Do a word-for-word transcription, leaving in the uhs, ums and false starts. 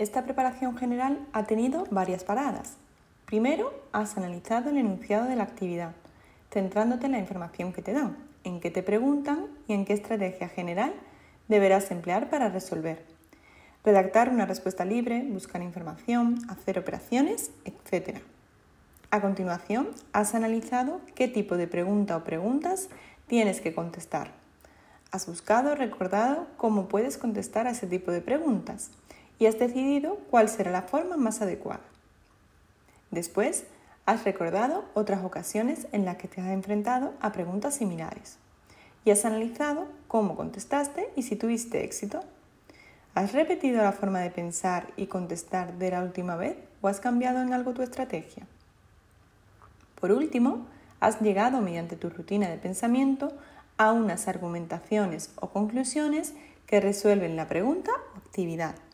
Esta preparación general ha tenido varias paradas. Primero, has analizado el enunciado de la actividad, centrándote en la información que te dan, en qué te preguntan y en qué estrategia general deberás emplear para resolver. Redactar una respuesta libre, buscar información, hacer operaciones, etcétera. A continuación, has analizado qué tipo de pregunta o preguntas tienes que contestar. Has buscado, recordado cómo puedes contestar a ese tipo de preguntas y has decidido cuál será la forma más adecuada. Después, has recordado otras ocasiones en las que te has enfrentado a preguntas similares y has analizado cómo contestaste y si tuviste éxito. ¿Has repetido la forma de pensar y contestar de la última vez o has cambiado en algo tu estrategia? Por último, has llegado mediante tu rutina de pensamiento a unas argumentaciones o conclusiones que resuelven la pregunta o actividad.